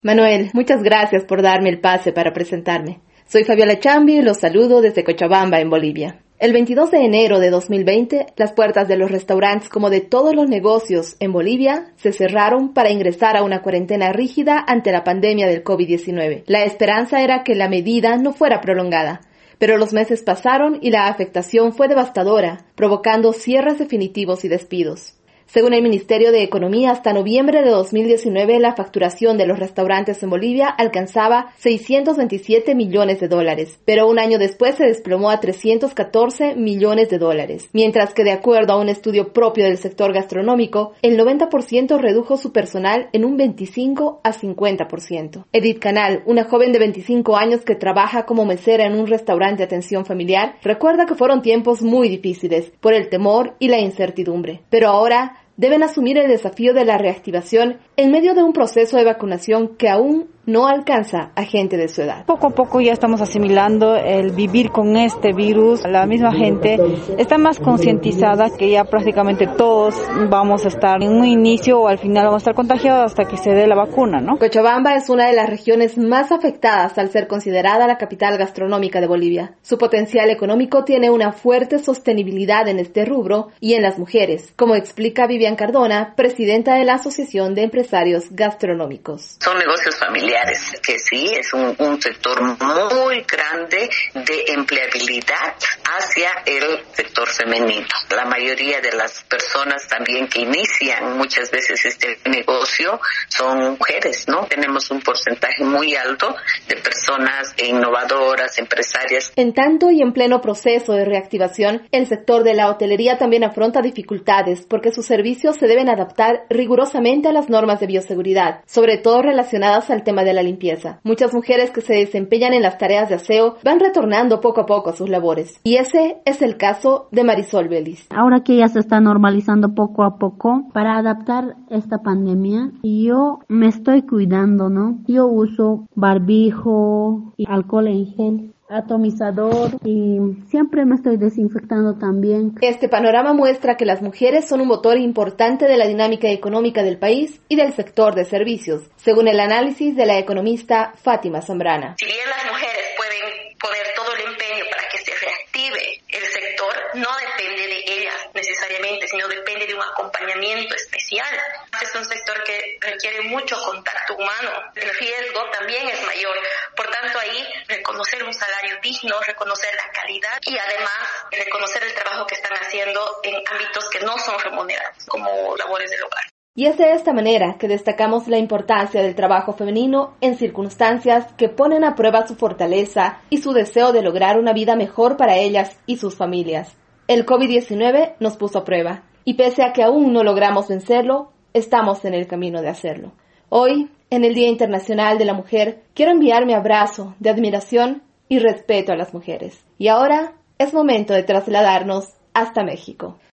Manuel, muchas gracias por darme el pase para presentarme. Soy Fabiola Chambi y los saludo desde Cochabamba, en Bolivia. El 22 de enero de 2020, las puertas de los restaurantes como de todos los negocios en Bolivia se cerraron para ingresar a una cuarentena rígida ante la pandemia del COVID-19. La esperanza era que la medida no fuera prolongada, pero los meses pasaron y la afectación fue devastadora, provocando cierres definitivos y despidos. Según el Ministerio de Economía, hasta noviembre de 2019, la facturación de los restaurantes en Bolivia alcanzaba $627 millones, pero un año después se desplomó a $314 millones, mientras que de acuerdo a un estudio propio del sector gastronómico, el 90% redujo su personal en un 25 a 50%. Edith Canal, una joven de 25 años que trabaja como mesera en un restaurante de atención familiar, recuerda que fueron tiempos muy difíciles por el temor y la incertidumbre, pero ahora deben asumir el desafío de la reactivación en medio de un proceso de vacunación que aún no alcanza a gente de su edad. Poco a poco ya estamos asimilando el vivir con este virus. La misma gente está más concientizada que ya prácticamente todos vamos a estar en un inicio o al final vamos a estar contagiados hasta que se dé la vacuna, ¿no? Cochabamba es una de las regiones más afectadas al ser considerada la capital gastronómica de Bolivia. Su potencial económico tiene una fuerte sostenibilidad en este rubro y en las mujeres, como explica Vivian Cardona, presidenta de la Asociación de Empresarios Gastronómicos. Son negocios familiares, que sí, es un sector muy grande de empleabilidad hacia el sector femenino. La mayoría de las personas también que inician muchas veces este negocio son mujeres, ¿no? Tenemos un porcentaje muy alto de personas innovadoras, empresarias. En tanto y en pleno proceso de reactivación, el sector de la hotelería también afronta dificultades porque sus servicios se deben adaptar rigurosamente a las normas de bioseguridad, sobre todo relacionadas al tema de la limpieza. Muchas mujeres que se desempeñan en las tareas de aseo van retornando poco a poco a sus labores. Y ese es el caso de Marisol Vélez. Ahora que ya se está normalizando poco a poco para adaptar esta pandemia, yo me estoy cuidando, ¿no? Yo uso barbijo y alcohol en gel, atomizador y siempre me estoy desinfectando también. Este panorama muestra que las mujeres son un motor importante de la dinámica económica del país y del sector de servicios, según el análisis de la economista Fátima Zambrana. Si bien las mujeres pueden poner todo el empeño para que se reactive el sector, no depende de ellas necesariamente, sino depende de un acompañamiento especial. Es un sector que requiere mucho contacto humano, el riesgo también es mayor, por tanto ahí reconocer un salario digno, reconocer la calidad y además reconocer el trabajo que están haciendo en ámbitos que no son remunerados, como labores del hogar. Y es de esta manera que destacamos la importancia del trabajo femenino en circunstancias que ponen a prueba su fortaleza y su deseo de lograr una vida mejor para ellas y sus familias. El COVID-19 nos puso a prueba, y pese a que aún no logramos vencerlo, estamos en el camino de hacerlo. Hoy, en el Día Internacional de la Mujer, quiero enviar mi abrazo de admiración y respeto a las mujeres. Y ahora es momento de trasladarnos hasta México.